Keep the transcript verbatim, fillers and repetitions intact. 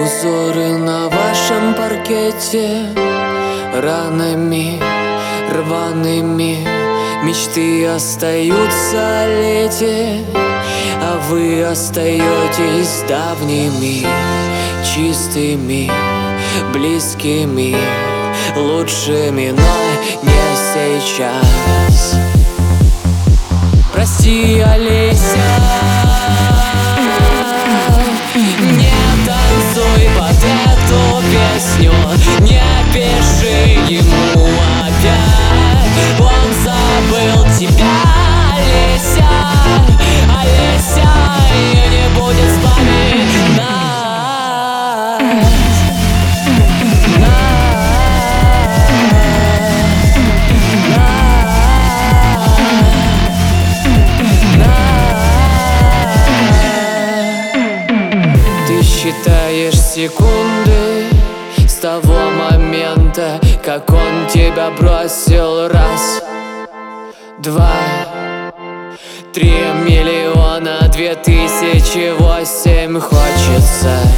Узоры на вашем паркете ранами рваными, мечты остаются лете, а вы остаетесь давними, чистыми, близкими, лучшими, но не сейчас. Прости, Олеся, не танцуй под эту песню, не пиши ему опять. Он забыл тебя, Олеся, Олеся, и не будет вспоминать Ты считаешь секунды с того момента, как он тебя бросил. Раз, два, три миллиона, две тысячи восемь. Хочется